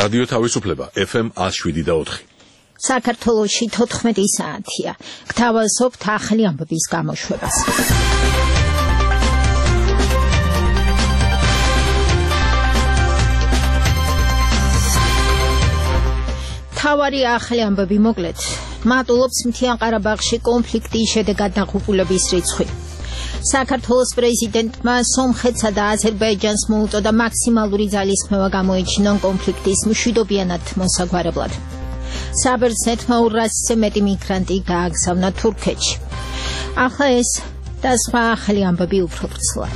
რადიო თავისუფლება FM 107.4. საქართველოში 14 საათია. გთავაზობთ ახალი ამბების გამოშვებას. თავარი ახალი ამბები მოკლედ. მატულობს მთიან ყარაბაღში კონფლიქტის შედეგად დაღუპულების რიცხვი. საქართველოს პრეზიდენტმა სომხეთსა და აზერბაიჯანს მოუწოდა მაქსიმალური ძალისხმევა გამოიჩინონ კონფლიქტის მშვიდობიანად მოსაგვარებლად. საბერძნეთმა 200-ზე მეტი მიგრანტი გააგზავნა თურქეთში. ახლა ეს და სხვა ახალი ამბები უფრო ვრცლად.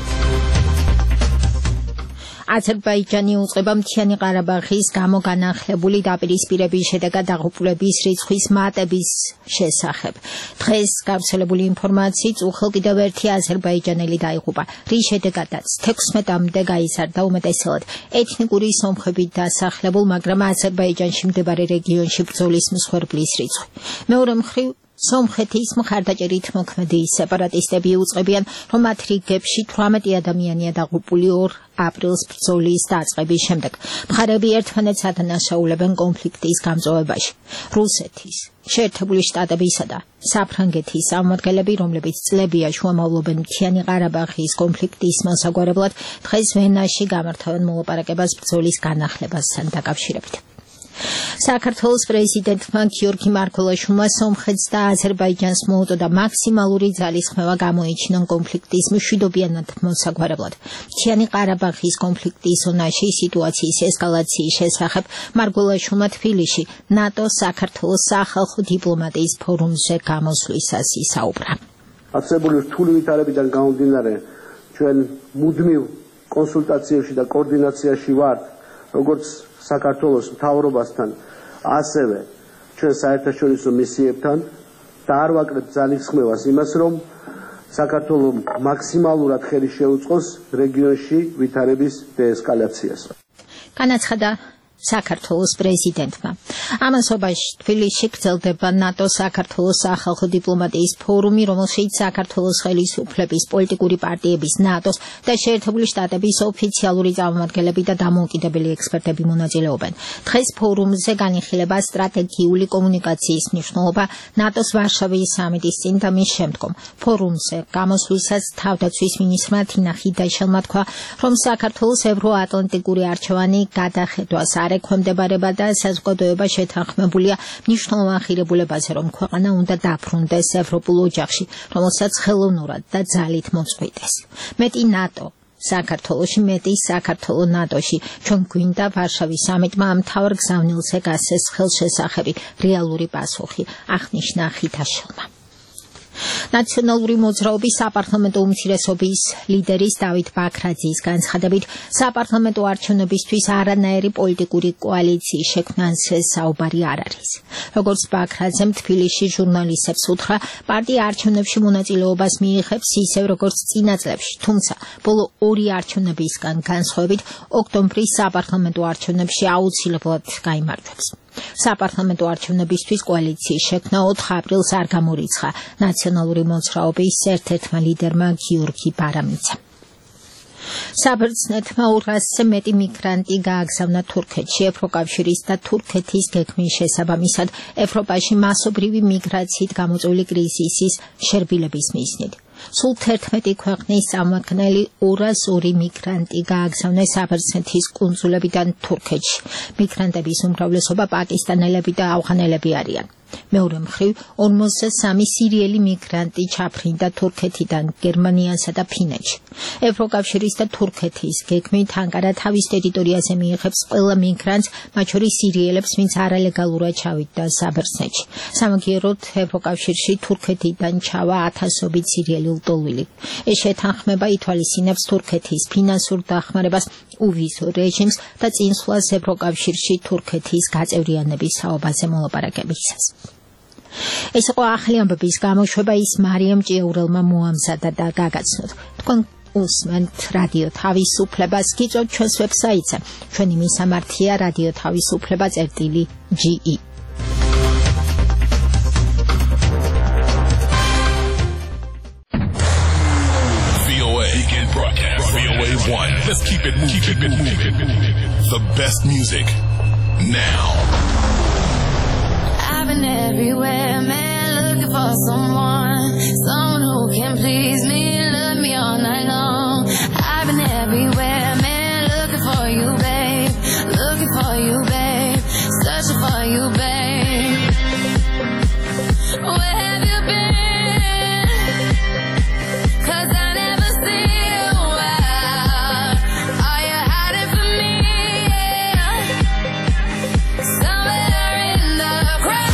აზერბაიჯანი უწყება მთიანი ყარაბაღის გამოგანახლებული დაპირისპირების შედეგად დაღუპულების რიცხვის მატების შესახებ. დღეს გავრცელებული ინფორმაციით უხელ კიდევ ერთი აზერბაიჯანელი დაიღუპა, რის შედეგადაც 16-მდე გაიზარდა უმეტესად ეთნიკური სომხებით დასახლებულ, მაგრამ აზერბაიჯანში მდებარე რეგიონში ბრძოლის მსხვერპლის რიცხვი. მეორე მხრივ სომხეთის მხარდაჭერით მოქმედი სეპარატისტები უწყებიან, რომ მათ რიგებში 18 ადამიანია დაღუპული 2 აპრილს ბრძოლის დაწყების შემდეგ. მხარეები ერთმანეთს ადანაშაულებენ კონფლიქტის გამწვავებაში. რუსეთის, შეერთებული შტატებისა და საფრანგეთის წარმომადგენლები, რომლებიც წლებია შუამავლობენ მთიანი ყარაბაღის კონფლიქტის მოსაგვარებლად, დღეს ვენაში გამართავენ მოლაპარაკებას ბრძოლის განახლებასთან დაკავშირებით. საქართველოს პრეზიდენტმა გიორგი მარგველაშვილმა სომხეთს და აზერბაიჯანს მოუწოდა მაქსიმალური ძალისხმევა გამოიჩინონ კონფლიქტის მშვიდობიანად მოსაგვარებლად. მთიანი ყარაბაღის კონფლიქტის ზონაში სიტუაციის ესკალაციის შესახებ მარგველაშვილმა თბილისში ნატო-საქართველოს სახალხო დიპლომატიის ფორუმზე გამოსვლისას ისაუბრა. არსებული რთული ვითარებიდან გამომდინარე, ჩვენ მუდმივ კონსულტაციებში და კოორდინაციაში ვართ, როგორც საქართველოს მთავრობასთან, ასევე ჩვენ საერთაშორისო მისიებთან და არ ვაკლებთ ძალისხმევას იმას, რომ საქართველოს მაქსიმალურად ხელი შეუწყოს რეგიონში ვითარების დეესკალაციას. განაცხადა საქართველოს პრეზიდენტმა. ამასობაში თბილისში გრძელდება ნატო-საქართველოს სახალხო დიპლომატიის ფორუმი, რომელშიც საქართველოს ხელისუფლების პოლიტიკური პარტიების, ნატოს და შეერთებული შტატების ოფიციალური წარმომადგენლები და დამოუკიდებელი ექსპერტები მონაწილეობენ. დღეს ფორუმზე განიხილება სტრატეგიული კომუნიკაციის მნიშვნელობა ნატოს ვარშავის სამიტის წინ და მის შემდგომ. ფორუმზე გამოსვლისას თავდაცვის მინისტრმა თინა ხიდაშელმა თქვა, რომ საქართველოს ევროატლანტიკური არჩევანი გადახედვას არ ექვემდებარება და საზოგადოება შეთანხმებულია მნიშვნელოვან ღირებულებაზე, რომ ქვეყანა უნდა დაბრუნდეს ევროპულ ოჯახში, რომელსაც ხელოვნურად და ძალით მოწყვიტეს. მეტი ნატო საქართველოში, მეტი საქართველო ნატოში. ჩვენ გვინდა ვარშავის სამიტმა მთავარ გზავნილზე გასცეს ხელშესახები რეალური პასუხი, აღნიშნა ხიდაშელმა. ნაციონალური მოძრაობის საპარლამენტო უმცირესობის ლიდერის დავით ბაქრაძის განცხადებით, საპარლამენტო არჩევნებისთვის არანაირი პოლიტიკური კოალიციის შექმნაზე საუბარი არ არის. როგორც ბაქრაძემ თბილისში ჟურნალისტებს უთხრა, პარტია არჩევნებში მონაწილეობას მიიღებს ისევ როგორც წინა წლებში, თუმცა ბოლო 2 არჩევნებისგან განსხვავებით ოქტომბრის საპარლამენტო არჩევნებში აუცილებლად გაიმართებს. საპარლამენტო არჩევნებისთვის კოალიციის შექმნა 4 აპრილს არ გამორიცხა ნაციონალური მოძრაობის ერთ-ერთმა ლიდერმა გიორგი ბარამიცამ. საბერძნეთმა 200-ზე მეტი მიგრანტი გააგზავნა თურქეთში. ევროკავშირის და თურქეთის გეგმის შესაბამისად ევროპაში მასობრივი მიგრაციით გამოწვეული კრიზისის შერბილების მიზნით. სულ 11 ქვეყნის წარმომადგენელი 202 მიგრანტი გააგზავნეს საბერძნეთის კუნძულებიდან თურქეთში. მიგრანტების უმრავლესობა პაკისტანელები და ავღანელები არიან. მეორე მხრივ 43 სირიელი მიგრანტი ჩაფრინდა თურქეთიდან გერმანიასა და ფინეთში. ევროკავშირის და თურქეთის გეგმით ანკარა თავის ტერიტორიაზე მიიღებს ყველა მიგრანტს, მათ შორის სირიელებს, ვინც არალეგალურად ჩავიდა საბერძნეთში. სამაგიეროდ ევროკავშირში თურქეთიდან ჩავა 1000-ობით სირიელი ლტოლვილი. ეს შეთანხმება ითვალისწინებს თურქეთის ფინანსურ დახმარებას, უვიზო რეჟიმს და წინსვლას ევროკავშირში თურქეთის გაწევრიანების საუბარზე მოლაპარაკებისას. ეს იყო ახალი ამბების გამოშვება, ის მარიამ ჭიაურელმა მოამზადა და გაგაცნოთ. თქვენ უსმენთ რადიო თავისუფლებას, გიწევთ ჩვენს ვებსაიტზე. ჩვენი მისამართია რადიო თავისუფლება.ge. VOA 1. Let's keep it moving. The best music now. I've been everywhere, man, looking for someone who can please me, love me all night long. I've been everywhere, man, looking for you, babe, searching for you, babe. Where have you been? 'Cause I never see you out. Are you hiding from me? Yeah. Somewhere in the crowd.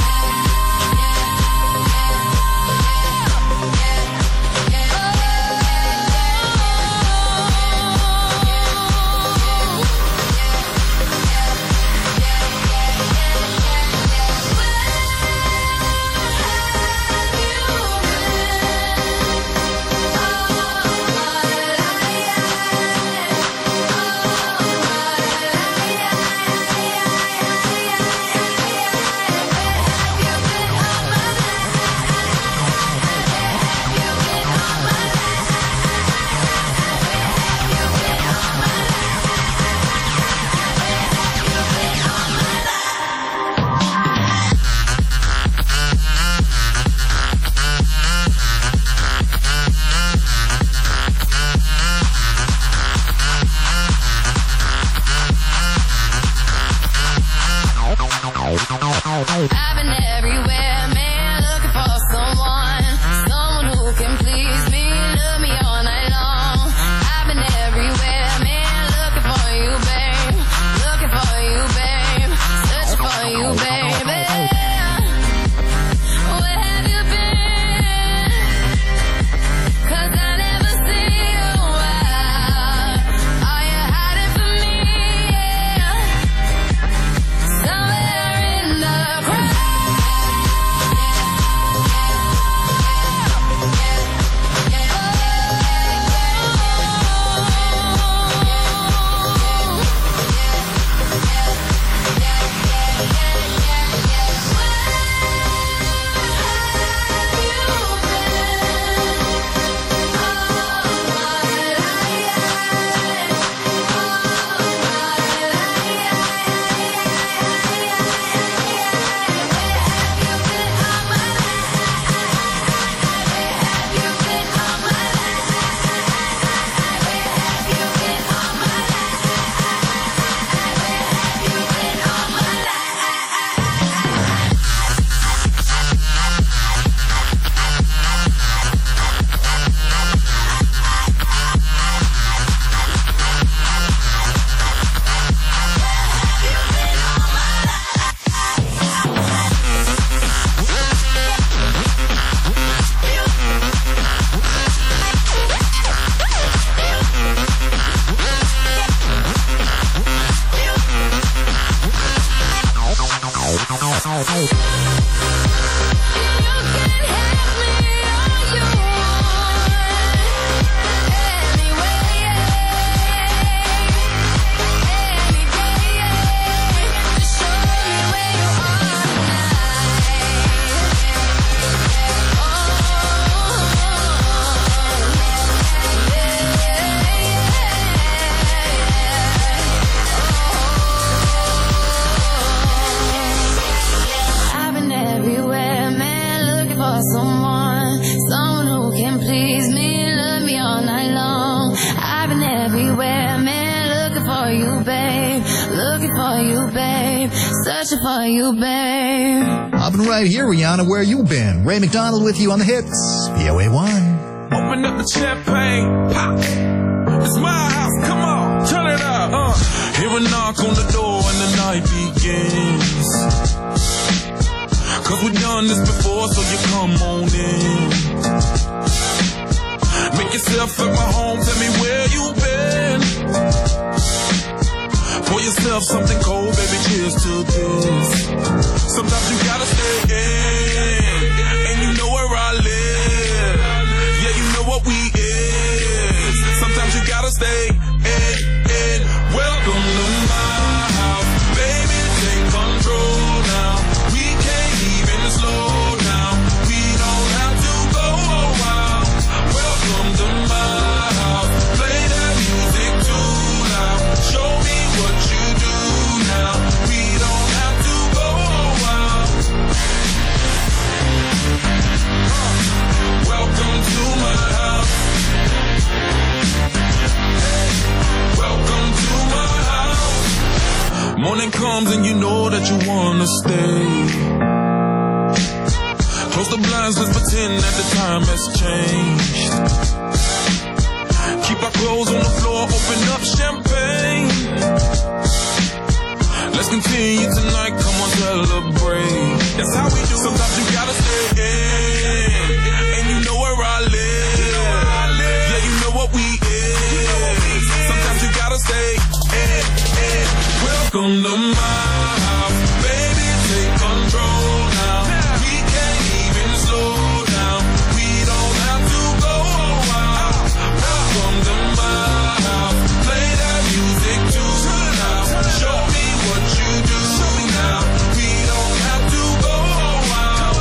I've been everywhere, man, looking for someone who can please me, love me all night long. I've been everywhere, man, looking for you, babe, searching for you, baby. Where have you been? 'Cause I never see you out. Are you hiding from me? Yeah. Somewhere in the crowd. Someone who can please me, love me all night long. I've been everywhere, man, looking for you, babe, searching for you, babe. I've been right here, Rihanna, where you been? Ray McDonald with you on the hits, VOA1. Open up the champagne, pop. It's my house, come on, turn it up. Hear a knock on the door and the night begins. 'Cause we've done this before, so you come on in. Make yourself at my home, tell me where you been. Pour yourself something cold, baby, cheers to this. Sometimes you gotta stay in, and you know where I live. Yeah, you know what we is. Sometimes you gotta stay in. Welcome to my house, baby, take control now. We can't even slow down. We don't have to go a while. Welcome to my house. Play that music too loud. Show me what you do now. We arms and you know that you wanna stay. Close the blinds, let's pretend that the time has changed. Keep our clothes on the floor, open up champagne. Let's continue tonight, come on, celebrate. That's how we do. Sometimes you gotta stay in, and you know where I live. Yeah, you know what we is. Sometimes you gotta stay in. Welcome to my house, baby, take control now. We can't even slow down. We don't have to go out. Welcome to my house, play that music too loud. Show me what you do now. We don't have to go out.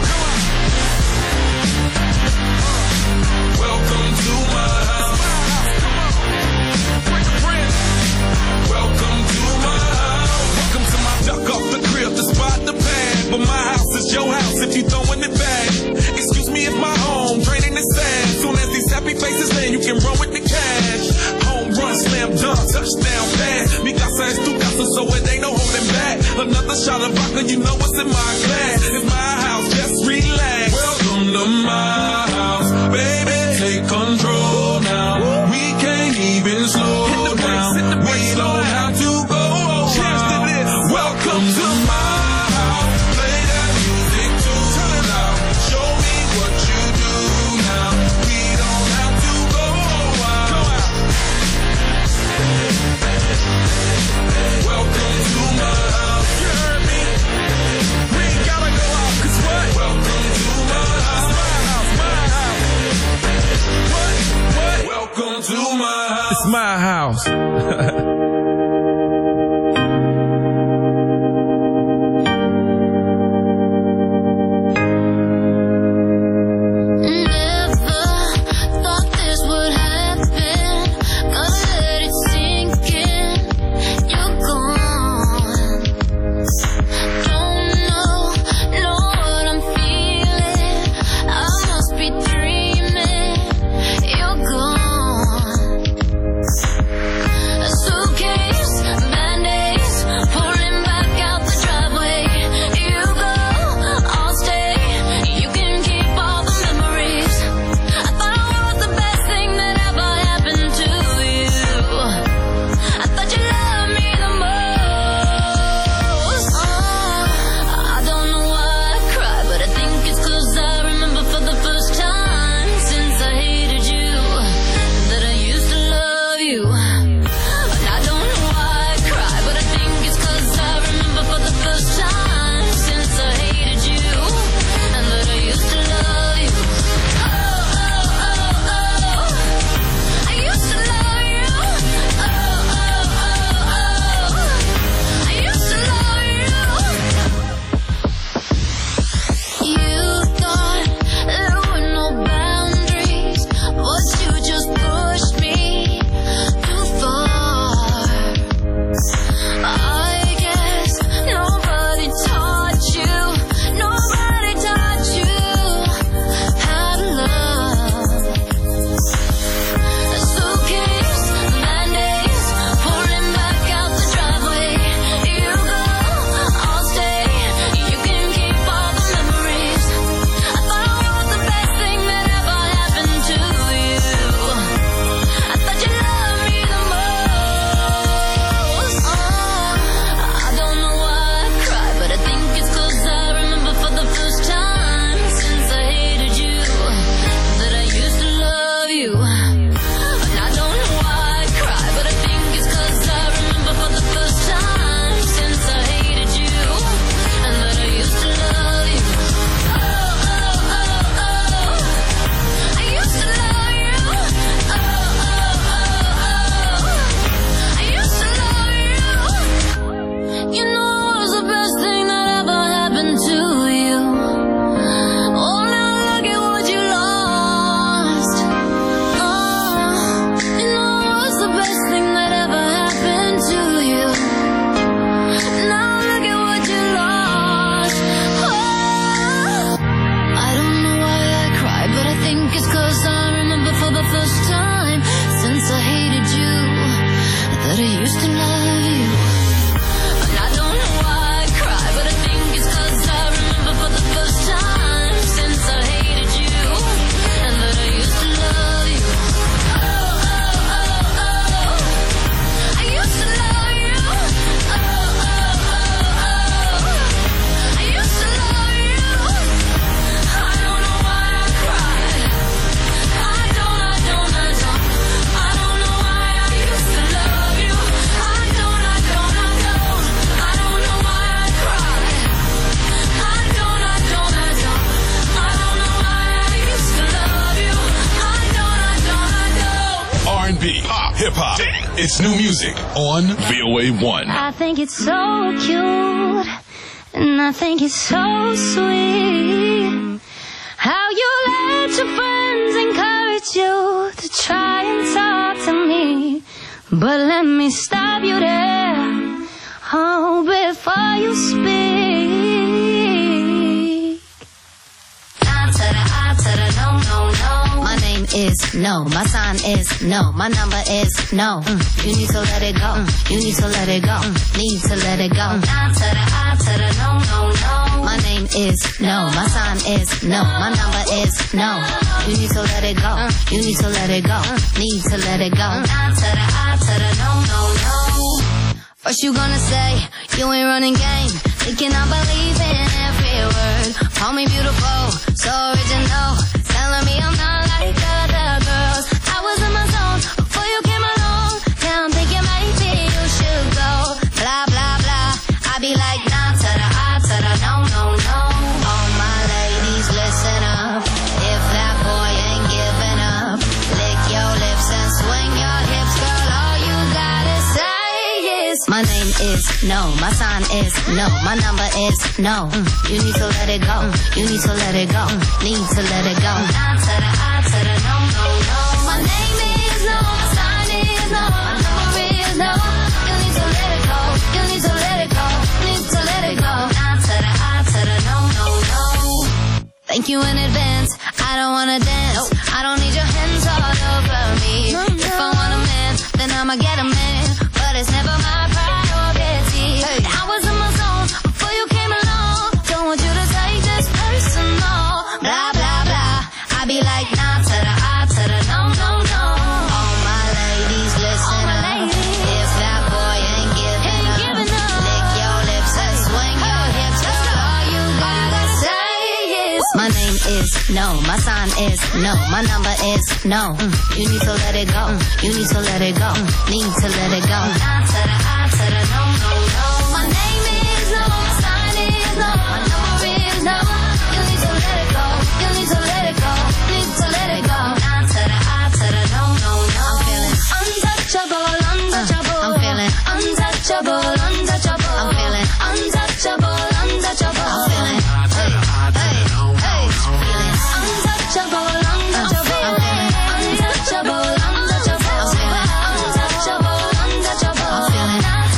Welcome to my house. Welcome to my house. Welcome to my duck off the crib, the spot, the pad. But my house is your house if you throwing it back. Excuse me if my home draining is sad. Soon as these happy faces land, you can run with the cash. Home run, slam dunk, touchdown pass. Mi casa es tu casa, so it ain't no holding back. Another shot of vodka, you know what's in my glass. It's my house, just relax. Welcome to my house, baby, take control now. We can't even slow down. We don't have to go. Welcome to my house. Play that music too loud. Show me what you do now. We don't have to go out. Welcome to my house. You heard me? We ain't gotta go out, 'cause what? Welcome to my house. My house. What? Welcome to my house. It's my house. So R&B, pop, hip-hop. It's new music on VOA1. I think it's so cute, and I think it's so sweet how you let your friends encourage you to try and talk to me. But let me stop you there, oh, before you speak. I to the no, no, no. My name is no, my sign is no, my number is no. You need to let it go, you need to let it go, need to let it go. I to the no, no, no. My name is no, my sign is no, my number is no. You need to let it go, you need to let it go, need to let it go. I to the no, no, no. First you gonna say you ain't running game, thinking I believe in every word. Call me beautiful, so original, telling me I'm not like other girls. I was in my zone before you came along. Now I'm thinking maybe you should go. Blah blah blah. I be like nah to the I to the no no no. All my ladies listen up. If that boy ain't giving up, lick your lips and swing your hips, girl. All you gotta say is my name is no, my sign is no, my number is no. You need to let it go, you need to let it go, need to let it go. I to the no, no, no. My name is no, my sign is no, my number is no. You need to let it go, you need to let it go, need to let it go. I to the no, no, no. Thank you in advance, I don't wanna dance, I don't need your hands all over me. If I want a man, then I'ma get a man, but it's never my priority. I was in my zone before you came along, don't want you to take this personal. Blah blah blah, I be like nah to the I to the no no no. All my ladies listen up. If that boy ain't giving up, lick your lips and swing your hips, girl. All you gotta say is my name is no, my sign is no, my number is no. You need to let it go, you need to let it go, need to let it go. I to the no no no. My name is no, my sign is no, my number is no. You need to let it go, you need to let it go, need to let it go. I to the no no no. I'm feeling untouchable, untouchable. I'm feeling untouchable, untouchable. I'm feeling untouchable, untouchable. I'm feeling hey hey hey. Feeling untouchable, untouchable. I'm feeling untouchable, untouchable. I'm feeling untouchable, untouchable. I'm feeling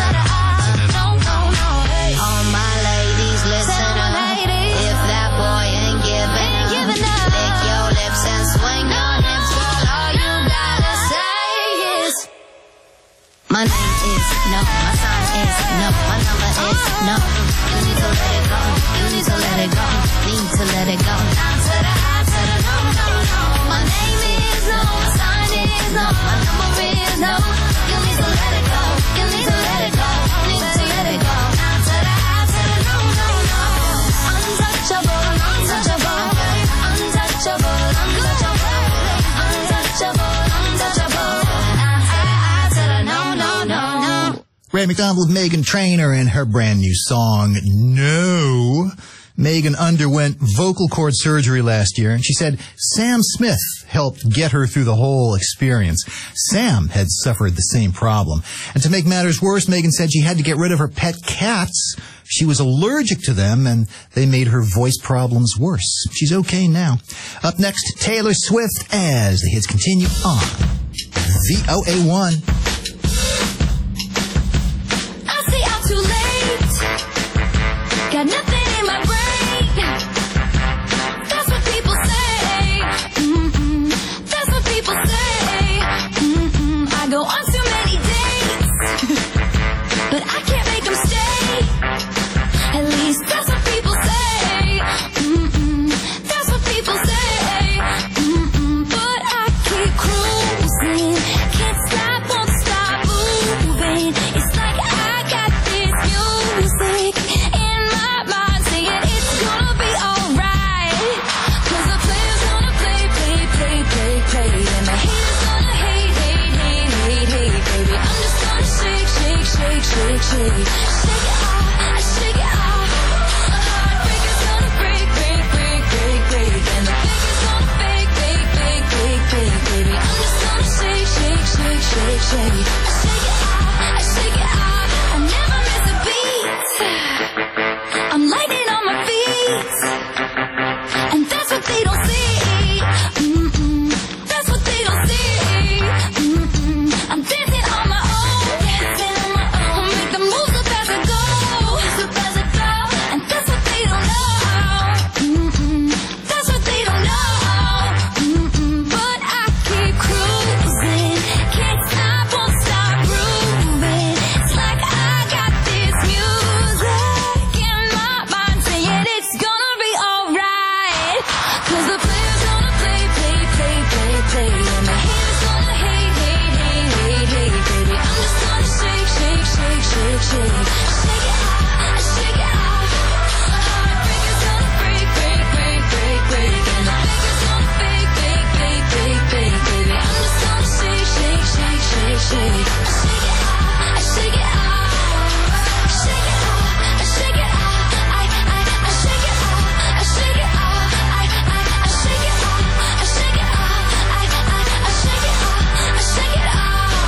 no no no. All my ladies listen up. If that boy ain't giving up, lick your lips and swing your hips, girl. All you gotta say is my name is no, my sign is no, my number is no. You need to let it go, you need to let it go, need to let it go. I to the no no no. My name is no, my sign is no, my number is no. You need to let it go, you need to let it go, need to let it go. I to the no no no. Untouchable, untouchable, untouchable, untouchable, untouchable, untouchable. I to the no no no no. Ray McDonald with Meghan Trainor and her brand new song, No. Meghan underwent vocal cord surgery last year, and she said Sam Smith helped get her through the whole experience. Sam had suffered the same problem. And to make matters worse, Meghan said she had to get rid of her pet cats. She was allergic to them, and they made her voice problems worse. She's okay now. Up next, Taylor Swift as the hits continue on VOA1. I stay out too late. Got nothing in my brain. That's what people say. That's what people say. I go on too many dates, but I can't make them stay. At least that's what people say. That's what people say. But I keep cruising. Can't stop, won't stop moving. It's like I got this music in my mind saying it's gonna be alright. 'Cause the player's gonna play. And the haters gonna hate. Baby, I'm just gonna shake. Shake it off, shake it off. A heartbreaker's gonna break. And the fake is gonna fake. Baby, I'm just gonna shake. shake, shake. I shake it off. I never miss a beat. I'm lightning on my feet, and that's what they don't see. That's what they don't see. I'm dancing on my own, dancing on my own. Make the moves up as I go, and that's what they don't know. That's what they don't know. But I keep cruising, can't stop, won't stop grooving. It's like I got this music in my mind saying it's gonna be alright. 'Cause the player's gonna play, play, play, play, play, and the haters gonna hate, hate, hate, hate, hate, baby. I'm just gonna shake, shake, shake, shake, shake. Shake it off, shake it off. Heartbreaker's gonna break, break, break, break, break, and the faker's gonna fake, fake, fake, fake, fake, baby. I'm just gonna shake, shake, shake, shake, shake. Shake it off, shake it off. Shake it off, shake it off. I shake it off, I shake it off. I shake it off, I shake it off. I shake it off, I shake it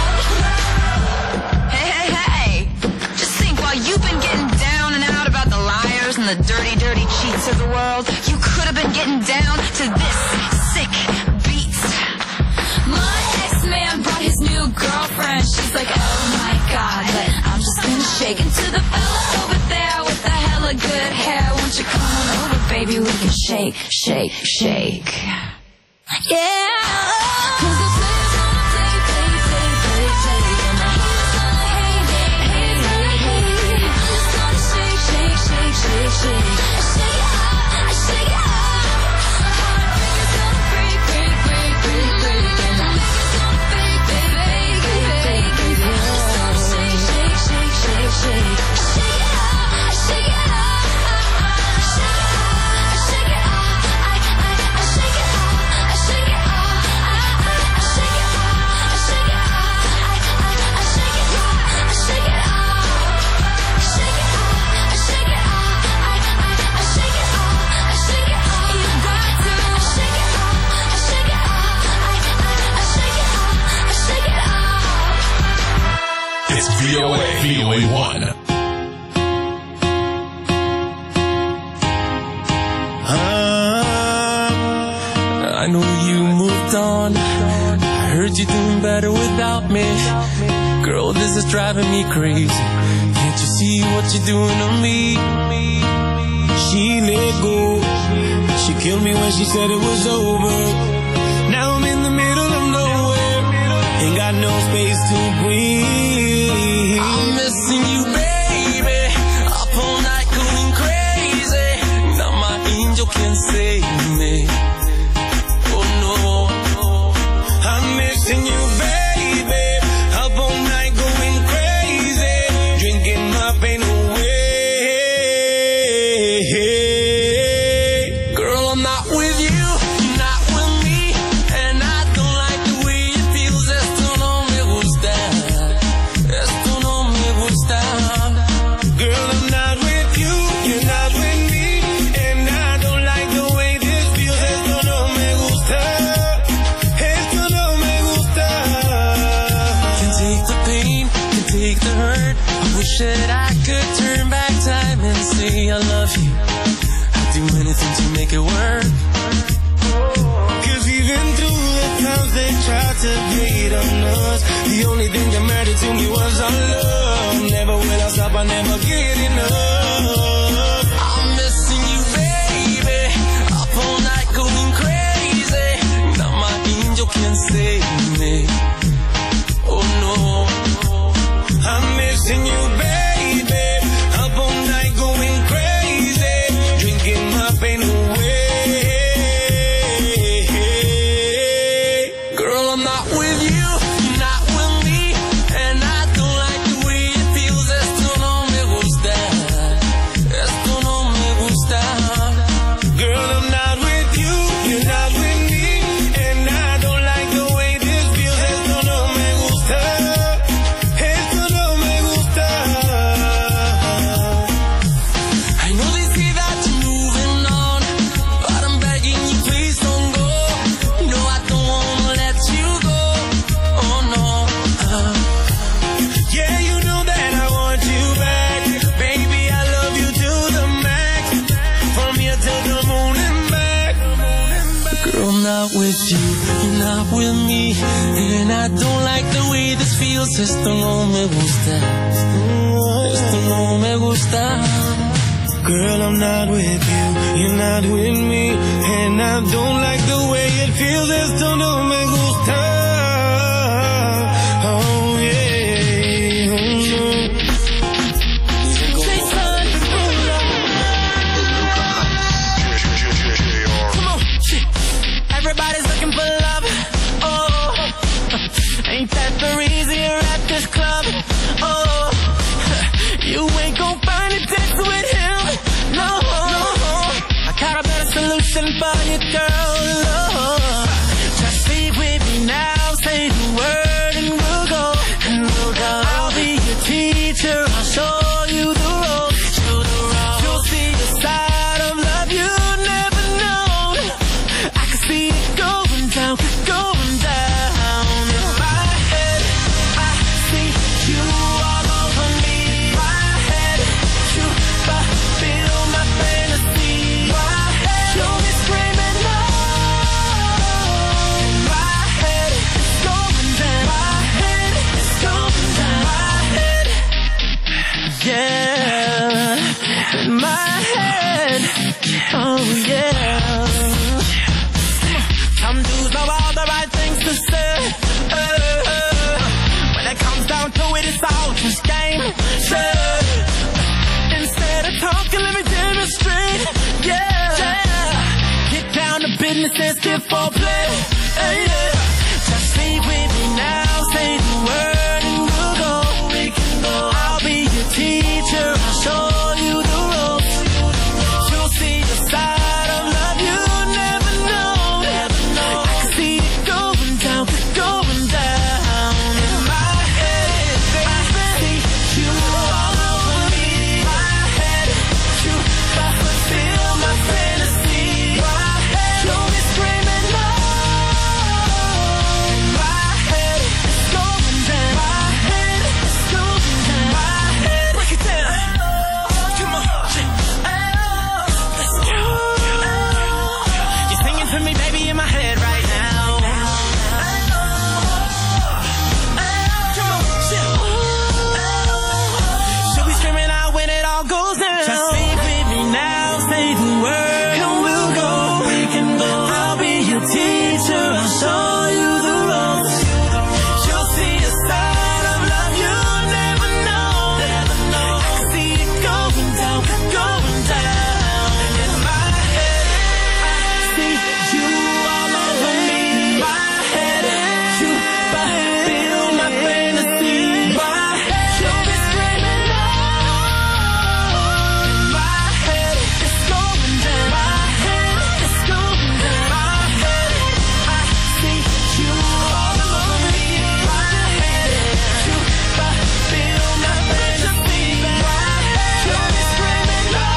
off. Hey, hey, hey! Just think, while you've been getting down and out about the liars and the dirty, dirty cheats of the world, you could have been getting down to this sick beat. My ex-man brought his new girlfriend. She's like, oh my god, but I'm just gonna shake into the fella over there with the hella good hair. Won't you come on over, baby? We can shake, shake, shake. Yeah. 'Cause the player's gonna play, play, play, play, play, and the haters gonna hate, hate, hate, hate, hate. I'm just gonna shake, shake, shake, shake, shake. Shake it off, shake it off. Heartbreaker's gonna break, break, break, break, break, and the faker's gonna fake, fake, fake, fake, fake, baby. I'm just gonna shake, shake, shake, shake, shake. Shake it off, shake it off. Shake it off, shake it off. I shake it off, I shake it off. I shake it off, I shake it off. I shake it off, I shake it off. Shake it off, I shake it off. I shake it off, I shake it off. You got to shake it off, I shake it off. I shake it off, I shake it off. It's VOA 1. I know you moved on. I heard you doing better without me. Girl, this is driving me crazy. Can't you see what you're doing to me? She let go. She killed me when she said it was over. Now I'm in the middle of nowhere. Ain't got no space to breathe. I'm missing you, baby. Up all night going crazy. Now my angel can save me. Oh no. I'm missing you, baby. Up all night going crazy. Drinking my pain away. Girl, I'm not with you, you're not with me, and I don't like the way it feels. Esto no me gusta. Esto no me gusta. Girl, I'm not with you, you're not with me, and I don't like the way this feels. Esto no me gusta. Esto no me gusta. Can take the pain, can take the hurt. I wish that I could turn back time and say I love you. I'd do anything to make it work. 'Cause even through the times they tried to hate on us, the only thing that mattered to me was our love. Never will I stop, I never get enough. I'm missing you, baby. Up all night going crazy. Now my angel can save me. Oh no. I'm missing you, baby. Up all night going crazy. Drinking my pain away. Girl, I'm not with you, you're not with me, and I don't like the way it feels. Esto no me gusta. Esto no me gusta. Girl, I'm not with you, you're not with me, and I don't like the way this feels. Esto no me gusta. Esto no me gusta. I know they say that you're moving on, but I'm begging you, please don't go. No, I don't wanna let you go. with you, you're not with me. And I don't like the way this feels. Esto no me gusta. Esto no me gusta. Girl, I'm not with you, you're not with me. And I don't like the way it feels. Esto no me gusta. Oh yeah, oh no. Come on, shit. Everybody's looking for love. Oh, ain't that the reason you're at this club? Oh, you ain't gon' find it dancing with him. No, I got a better solution for you, girl. Oh, just sleep with me now, say the word and we'll go. I'll be your teacher, I'll show you the ropes. You'll see the side of love you never known. I can see it going down, going down. In my head, I see you all over me. My head, you fulfill my fantasy. My head, you'll be screaming no. My head is going down. My head is going down. My head, yeah. In my head, oh yeah. Some dudes know all the right things to say. When it comes down to it, it's all just game. Instead of talking, let me demonstrate. Yeah. Get down to business and skip for play. Yeah. Just sleep with me now, say the word and we'll go. We can go. I'll be your teacher, I'll show you the ropes. You'll see the side of love you never know. I can see it going down, going down. In my head, I see you all over me. My head, you fulfill my fantasy. My head, you'll be screaming no. My head is going down. My head is going down. My head, break it down. Come on, let's go. You're singing to me, baby, in my head right now. Come on, she'll be screaming out when it all goes down. Just sleep with me now, say the word and we'll go. We can go. I'll be your teacher, I'll show you the ropes. You'll see a side of love you never know. I can see it going down, going down. In my head, I see you all over me. My head, you fulfill my fantasy. My head, you'll be screaming no. My head is going down. My head is going down. My head, I see you all over me. My head, you fulfill my fantasy. My head, you'll be screaming no.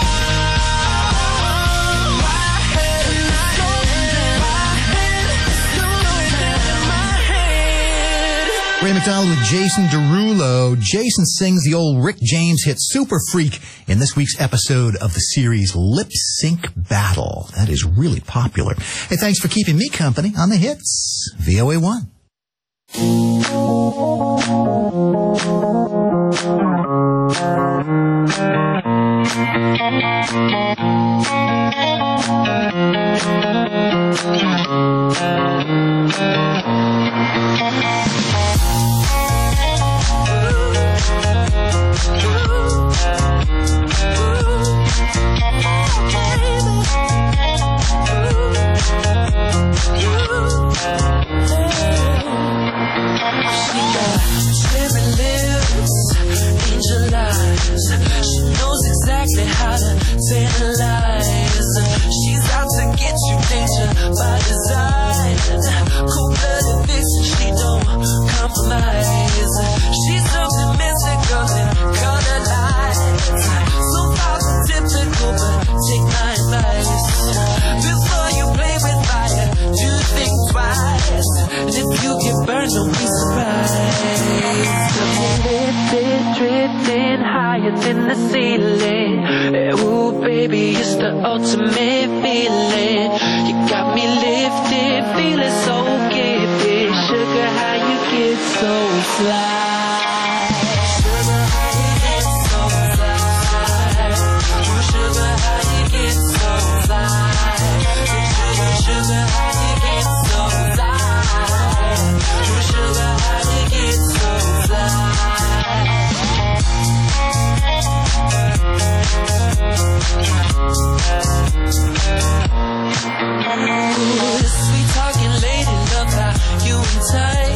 My head is going down. My head is going down. My head. Ray McDonald with Jason Derulo. Jason sings the old Rick James hit Super Freak in this week's episode of the series Lip Sync Battle. That is really popular. Hey, thanks for keeping me company on the hits. VOA1. She got cherry lips, angel eyes. She knows exactly how to tantalize. She's out to get you, danger by design. Cool-blooded vixen, she don't compromise. She's something mystical and color lights. So far from typical, but take my advice. Before you play with fire, do think twice. And if you get burned, don't be surprised. Lifted, drifting higher than the ceiling. Ooh, baby, it's the ultimate feeling. You got me lifted, feeling so fly? Sugar, how you get so fly? Oh, sugar, how you get so fly? Sugar, sugar, how you get so fly? Oh, sugar, how you get so fly? Ooh, sweet talking lady, love how you and tight.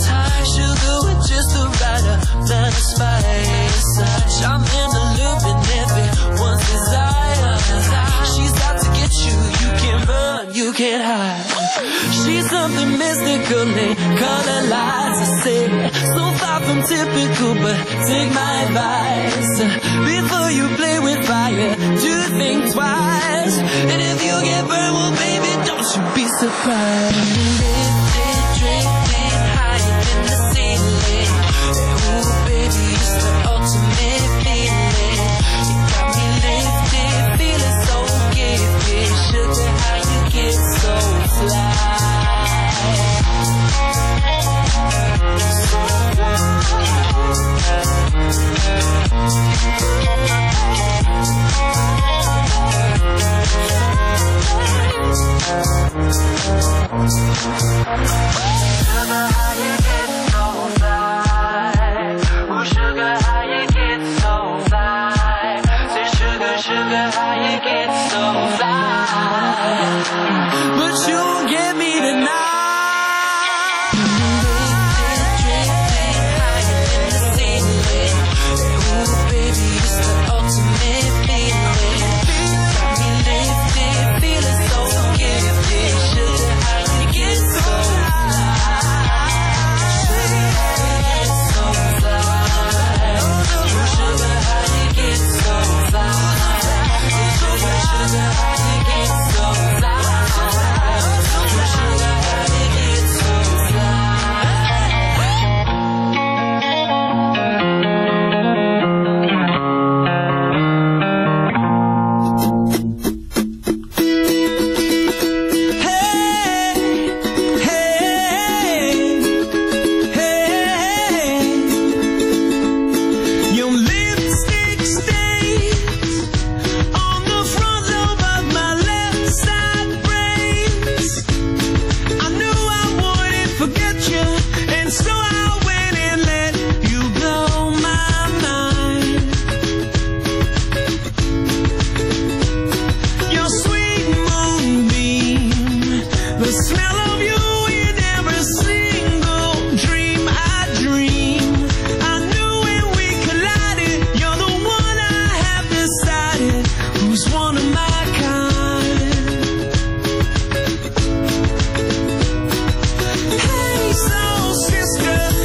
Sugar with just the right amount of spice. I'm in the loop and everyone's desire. She's out to get you, you can't run, you can't hide. She's something mystical in color lights. I say, so far from typical, but take my advice. Before you play with fire, do think twice. And if you get burned, well baby, don't you be surprised. Lifted, drifting higher than the ceiling. Ooh baby, it's the ultimate feeling. You got me lifted, feeling so gifted. Sugar, how you get so fly? Sister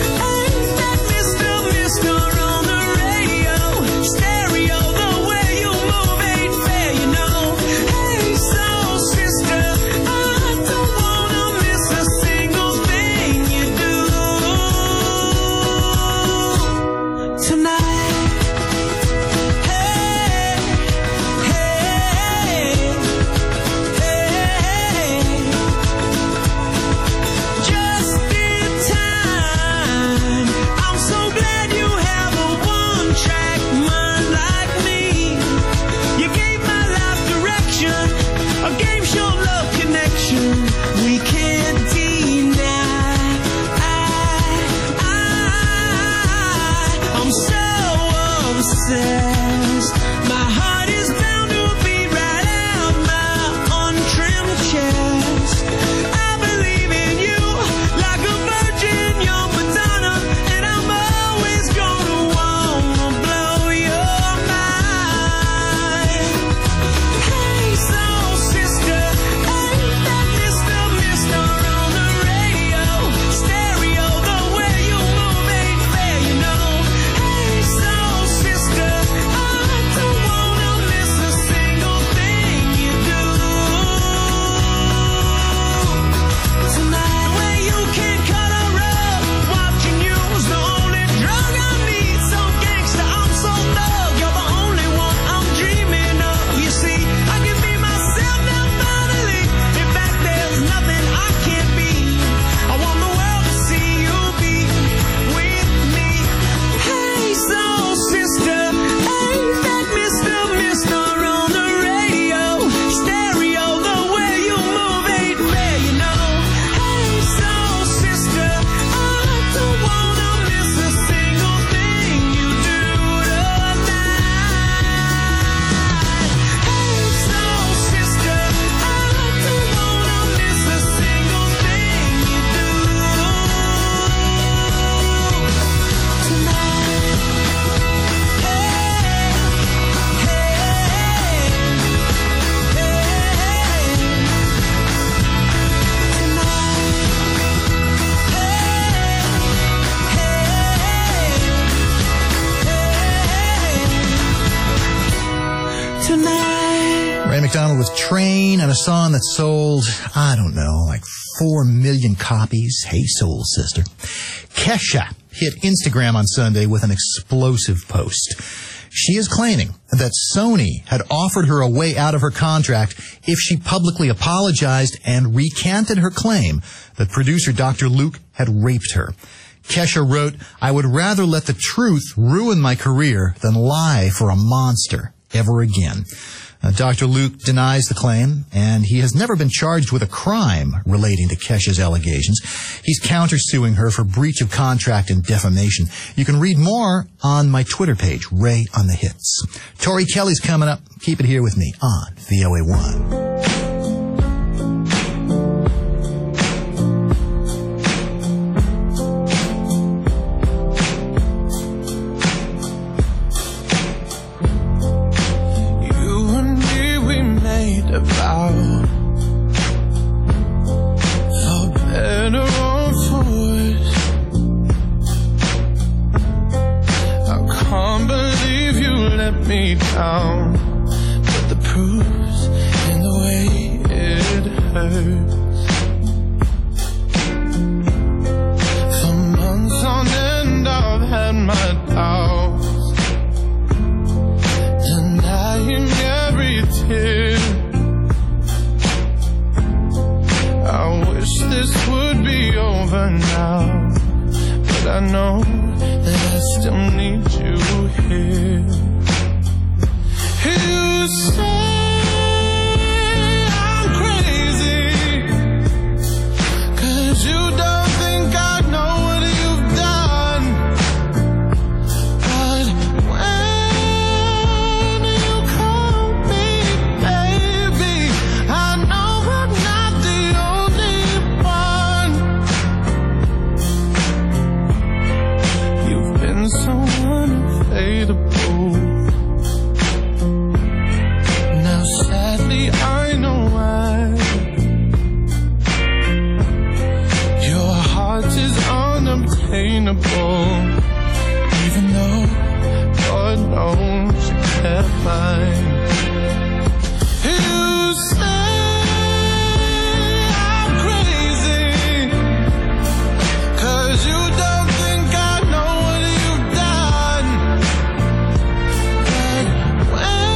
McDonald with Train and a song that sold, I don't know, like 4 million copies. Hey, soul sister. Kesha hit Instagram on Sunday with an explosive post. She is claiming that Sony had offered her a way out of her contract if she publicly apologized and recanted her claim that producer Dr. Luke had raped her. Kesha wrote, "I would rather let the truth ruin my career than lie for a monster ever again." Dr. Luke denies the claim, and he has never been charged with a crime relating to Kesha's allegations. He's countersuing her for breach of contract and defamation. You can read more on my Twitter page, Ray on the Hits. Tori Kelly's coming up. Keep it here with me on VOA1. Down, but the proof's in the way it hurts. For months on end I've had my doubts, denying every tear. I wish this would be over now, but I know that I still need you here. You say I'm crazy, 'cause you don't think I know what you've done. But when you call me baby, I know I'm not the only one. You've been so unfadable. Sadly, I know why. Your heart is unobtainable, even though God knows you kept mine. You say I'm crazy, 'cause you don't think I know what you've done. But when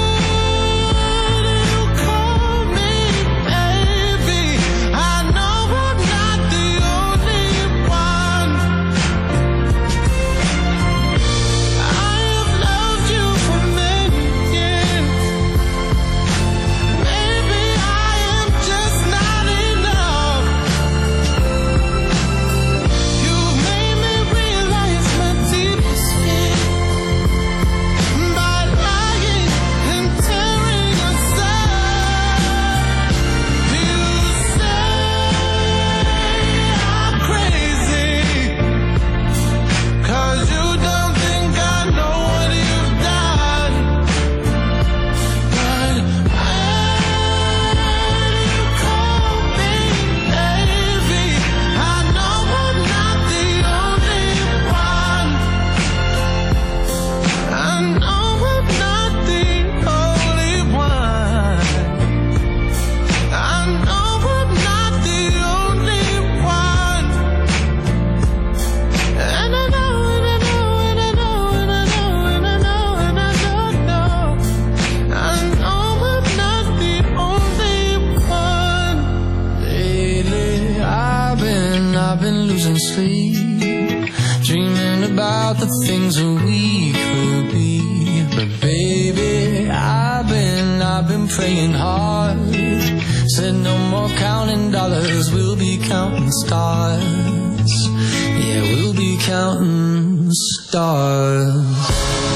the things that we could be. But baby, I've been praying hard. Said no more counting dollars, we'll be counting stars. Yeah, we'll be counting stars.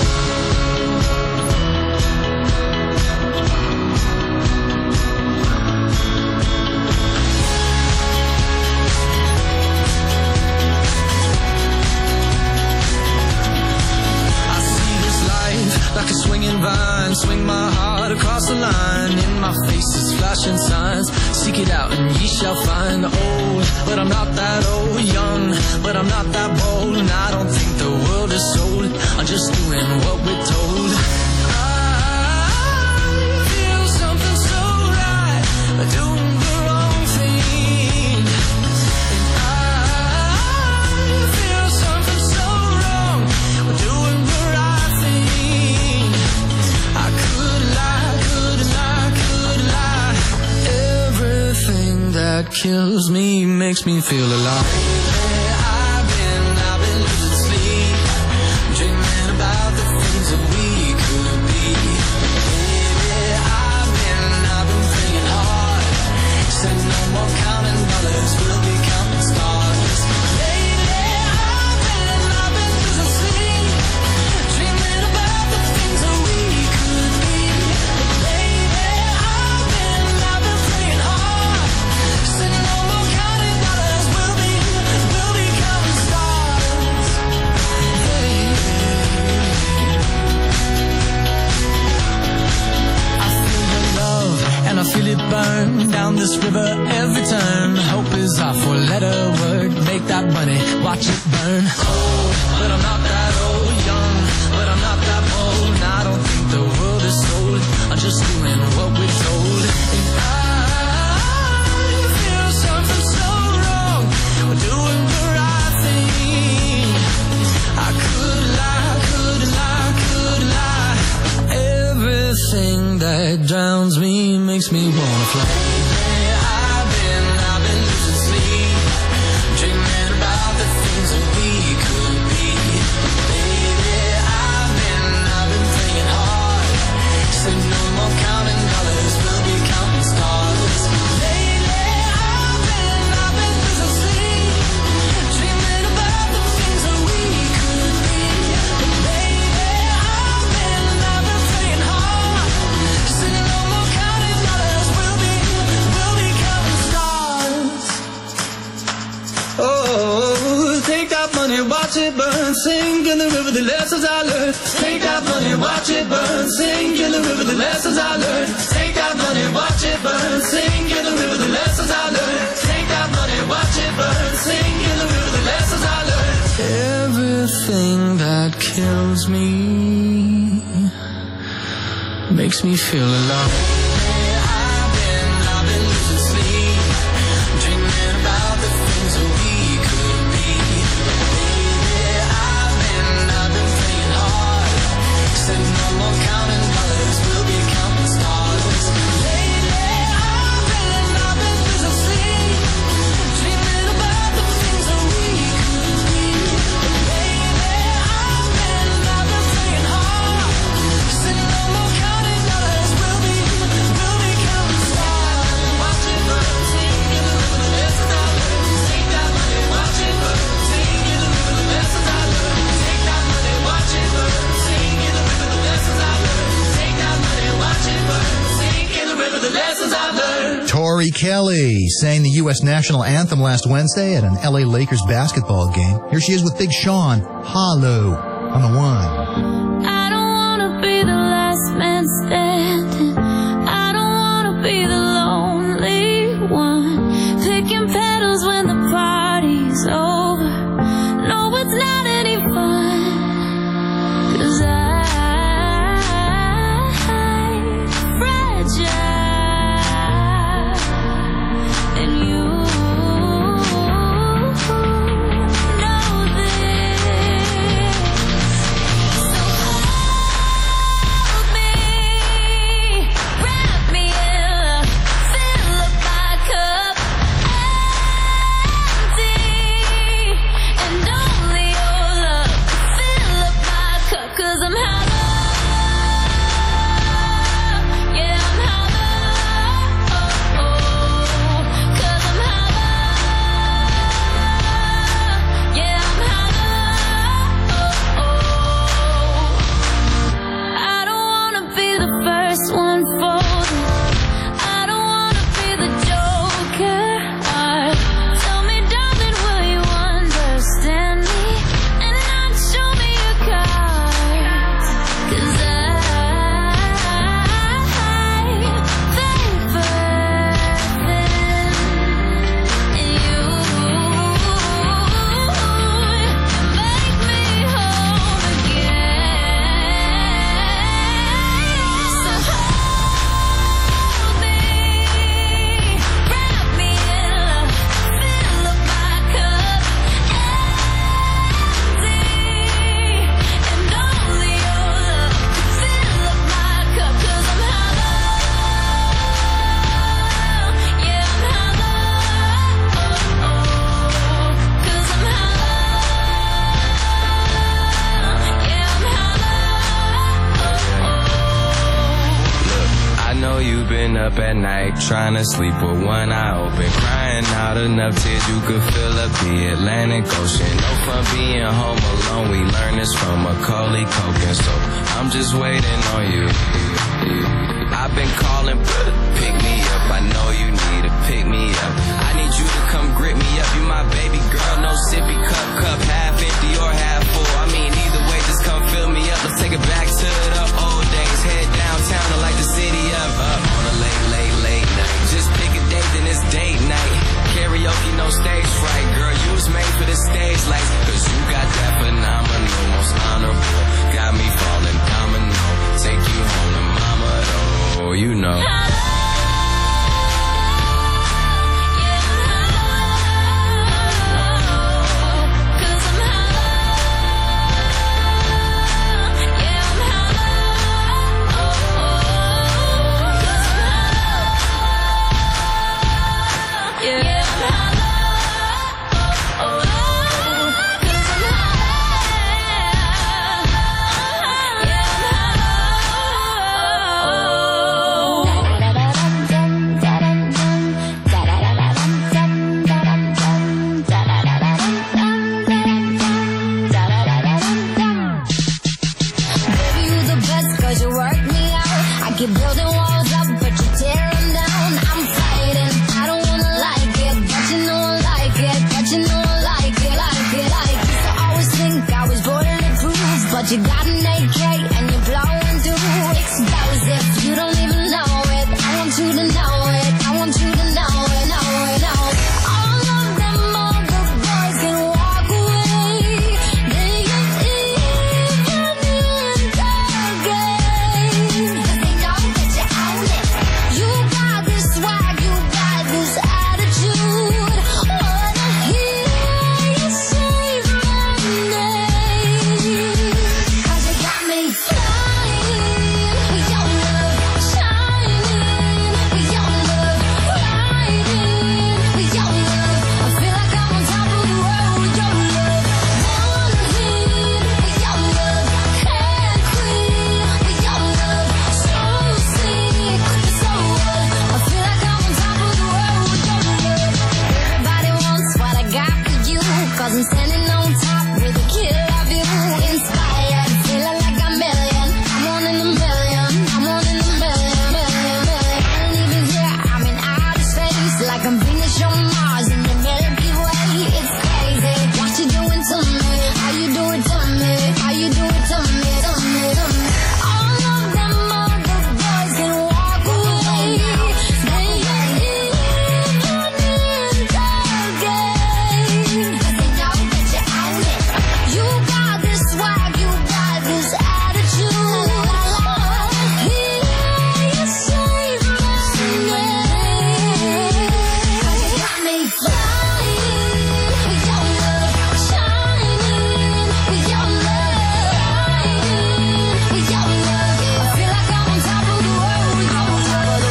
Like a swinging vine, swing my heart across the line. In my face is flashing signs. Seek it out and ye shall find. Old, but I'm not that old. Young, but I'm not that bold. And I don't think the world is sold. I'm just doing what we're told. I feel something so makes me feel alive. I've been losing sleep, dreaming about the things that we could be. Baby, I've been praying hard, said no more counting dollars, we'll be counting stars. Lately, I've been losing sleep, dreaming about the things that we could be. Baby, I've been praying hard, said no more counting dollars, we'll be counting stars. I feel the love and I feel it burn down this river every turn. Hope is our four-letter word. Make that money, watch it burn. Old, but I'm not that old. Young, but I'm not that bold. And I don't think the world is sold. I'm just doing what we're told. And I feel something so wrong. We're doing the right thing. I could lie. Everything that drowns me makes me wanna fly. I've been losing sleep, dreaming about the things that we could be. Baby, I've been praying hard, said no more counting dollars, we'll be counting stars. Lately, I've been losing sleep, dreaming about the things that we could be. Baby, I've been praying hard, said no more counting dollars, we'll be counting stars. Oh, take that money, watch it burn, sink in the river, the lessons I learned. Take that money, watch it burn, sink in the river, the lessons I learned. Take that money, watch it burn, sink in the river, the lessons I learned. Take that money, watch it burn, sink in the river, the lessons I learned. Everything that kills me makes me feel alive. I've been losing sleep, dreaming about the things that we could be. Baby, I've been praying hard, said no more counting dollars, we'll be counting stars. Lately, I've been losing sleep, dreaming about the things that we could be. Baby, I've been praying hard, said no more counting dollars, we'll be counting stars. Watch it burn, sing in the river, the lessons I learned. Take that money, watch it burn, sing in the river, the lessons I learned. Take that money, watch it burn, sing in the river, the lessons I learned. Take that money, watch it burn, sing in the river, the lessons I learned. Tori Kelly sang the U.S. national anthem last Wednesday at an L.A. Lakers basketball game. Here she is with Big Sean, Hollow, on the one. I don't wanna be the last man standing. I don't wanna be the lonely one, picking petals when the party's over. No, it's not any fun, 'cause I'm fragile, and you know this. So Staying up at night, trying to sleep with one eye open. Crying out enough tears you could fill up the Atlantic Ocean. No fun being home alone, we learned this from Macaulay Culkin. So I'm just waiting on you. I've been calling, pick me up. I know you need to pick me up. I need you to come grip me up. You my baby girl, no sippy cup, half empty or half full. I mean, either way, just come fill me up. Let's take it back to the old days. Head downtown to light the city up on a late night. Just pick a date, then it's date night. Karaoke, no stage fright. Girl, you was made for the stage lights. Cause you got that phenomenal, most honorable. Got me falling domino. Take you home to mama, though, you know. You got an AK and you're blowing through explosive. You don't even know it. I want you to know it. I want you to know it, know it, know it. All of them other boys can walk away. They ain't even in the game. 'Cause they know that you own it. You got this swag, you got this attitude. Wanna hear you say my name. I'm standing on top with a kid of you, inspired, feeling like a million. I'm one in a million, I'm one in a million. I ain't even here, I'm in outer space, like I'm Venus or Mars in the Milky Way. It's crazy what you doing to me, how you do it to me, how you do it to me, to me, to me. All of them other boys can walk away. They ain't even in the game. You got this swag, you got this attitude. Hear you say my name. 'Cause you got me flying with your love, shining with your love, with your love. I feel like I'm on top of the world, with your love,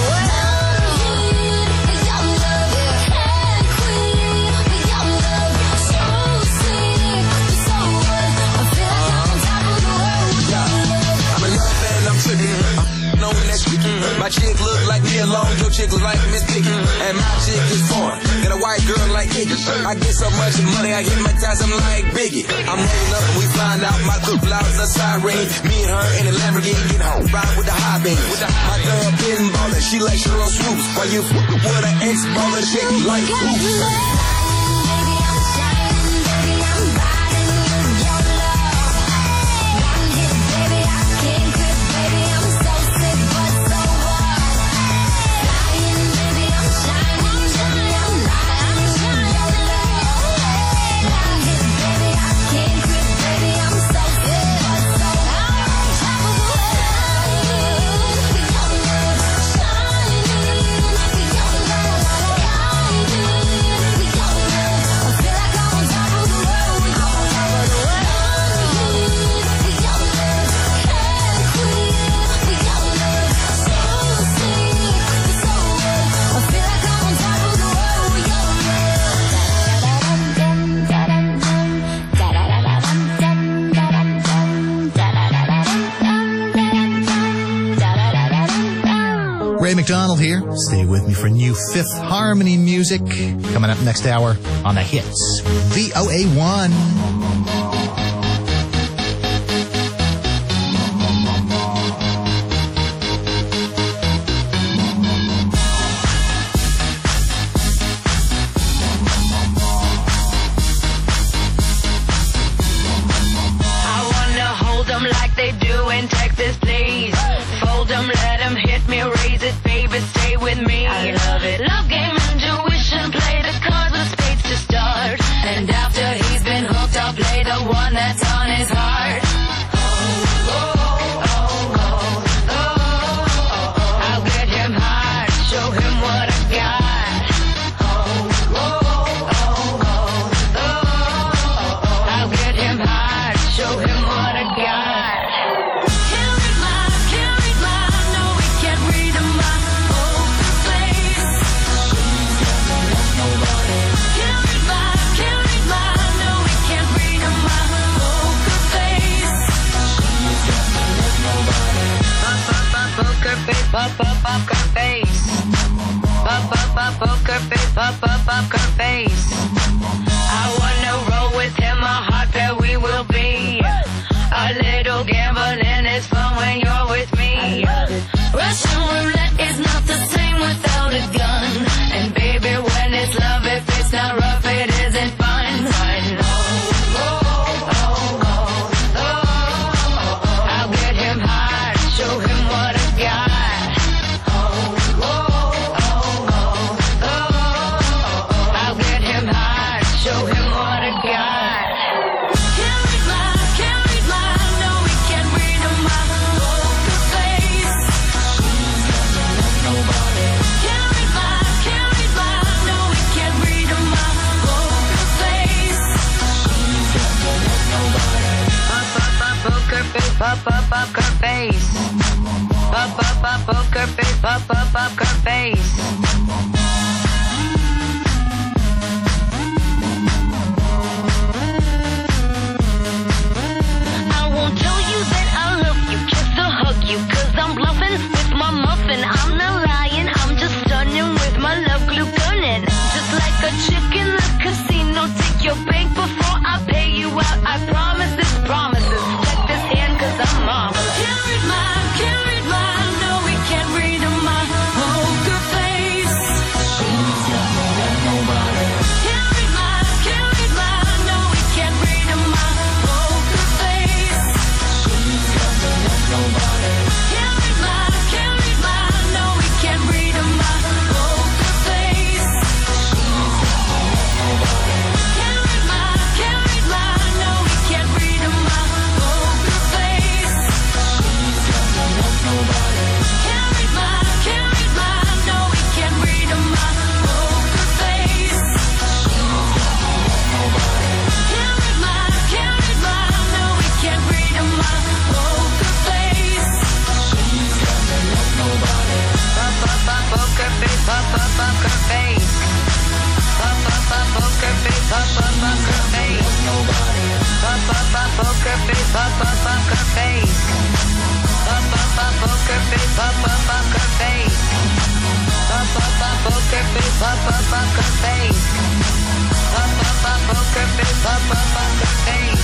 with your love, head queen, with your love, so sick, so good. I feel like I'm on top of the world, with your love. I'm a love fan, I'm tripping. Knowing that my chick look like me alone, your chick look like Miss Piggy, and my chick is foreign. Got a white girl like Iggy. I get so much money, I hypnotize, I'm like Biggie. I'm rolling up and we find out my couple loud a siren. Me and her in a Lamborghini get home, ride with the high beam. My girl been ballin', she like Sharon Swoops. While you with an ex-baller chick like Hoops. We go McDonald here. Stay with me for new Fifth Harmony music coming up next hour on the hits. VOA1. Like they do in Texas, please. Fold them, let them hit me, raise it, baby, stay with me. I love it. Love game, intuition, play the cards with spades to start. And after he's been hooked, I'll play the one that's on his heart. I'll get him hard, show him what I got. I'll get him hard, show him what I got. Poker face, poker face. Poker face, poker face. I wanna roll with him, a hot pair we will be. A little gambling is fun when you're with me. Russian roulette is not the same without a gun. And baby, when it's love, if it's not rough, it isn't fun. I'll get him hard, show him what I got. I'll get him hard, show him what I got. Can't read my, no, we can't read my poker face. Can't read my, no, we can't read my poker face. Poker face, poker face. Poker face, poker face. I won't tell you that I love you, kiss or hug you, 'cause I'm bluffing with my muffin. I'm not lying, I'm just stunning with my love glue gunning. Just like a chick in the casino, take your bank before I pay you out. I promise this promises. Check this hand 'cause I'm marvelous. Can't read my, no, we can't read my poker face. Can't read my, no, we can't read my poker face. Can't read my, no, we can't read my poker face. Can't read my, no, we can't read my poker face. Can't read my, no, we can't read my poker face. Can't read my, no, we can't read my poker face. Poker face, poker face. Poker face, poker face. Poker face, poker face. Poker face, poker face. Poker face, poker face. Poker face, poker face.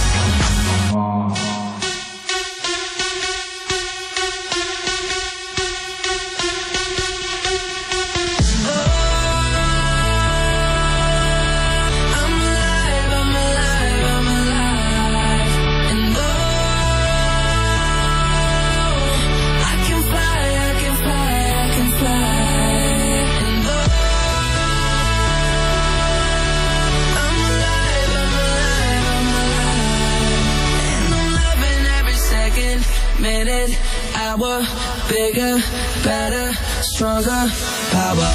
Minute, hour, bigger, better, stronger, power.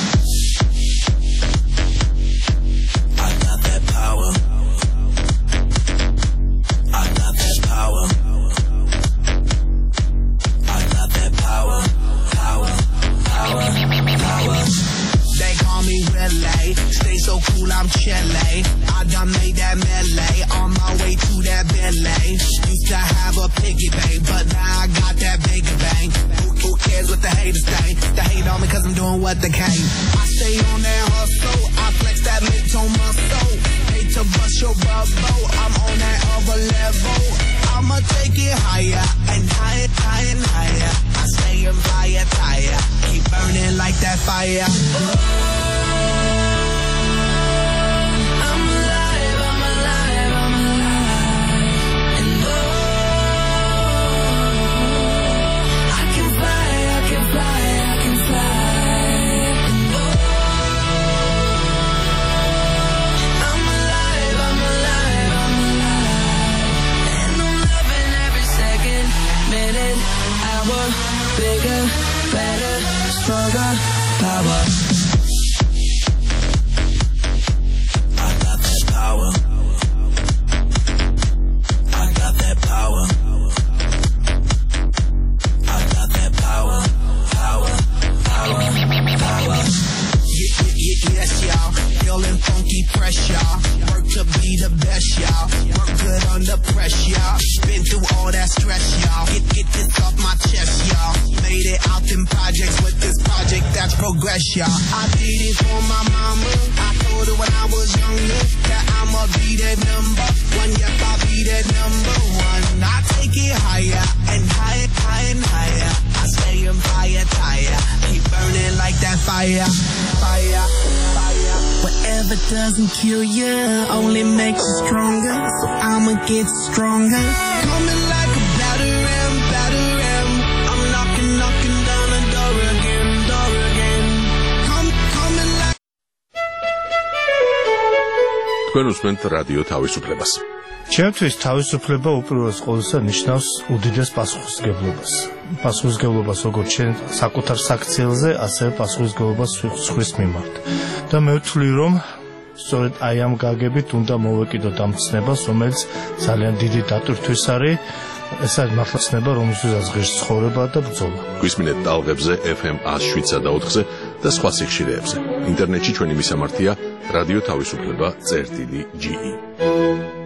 I got that power. I got that power. I got that power. Power. They call me Relay. Stay so cool, I'm Chile. I done made that melee on my way to that Bentley. Used to have a piggy bank, but now I got that bigger bang. Who cares what the haters think? The hate on me but the cane. I stay on that hustle, I flex that mid-tone muscle. Hate to bust your bubble, I'm on that other level. I'ma take it higher and higher, higher and higher. I stay in fire, tire, keep burning like that fire. Bigger, better, stronger, power. I got that power. I got that power. I got that power. Power, power, power. Yes, y'all. Feeling funky fresh, y'all. Work to be the best, y'all. Work good under pressure, y'all. Been through all that stress, y'all. Get this off my chest, y'all. Made it out in projects with this project that's progress, y'all. I did it for my mama. I told her when I was younger that I'ma be that number one. Yep, I'll be that number one. I take it higher and higher, higher and higher. I stay in fire, tire. Keep burning like that fire, fire, fire. Whatever doesn't kill you only makes you stronger. So I'ma get stronger. Coming like a batter ram, batter ram. I'm knocking, knocking down the door again, door again. Coming like. თქვენ უსმენთ რადიო თავისუფლებას. ჩემთვის თავისუფლება უპირველეს ყოვლისა ნიშნავს უდიდეს პასუხისმგებლობას. პასუხისმგებლობას როგორც ჩვენ საკუთარ საქციელზე, ასევე პასუხისმგებლობას სხვის მიმართ. და მე ვთვლი, რომ სწორედ აი ამ გაგებით უნდა მოვეკიდოთ ამ ცნებას, რომელიც ძალიან დიდი დატვირთვის არის. ეს არის მართლა ცნება, რომელსაც ღირს ცხოვრება და ბრძოლა. გვისმინეთ ტალღებზე FM 107 და 4-ზე და სხვა სიხშირეებზე. ინტერნეტში ჩვენი მისამართია რადიო თავისუფლება.ge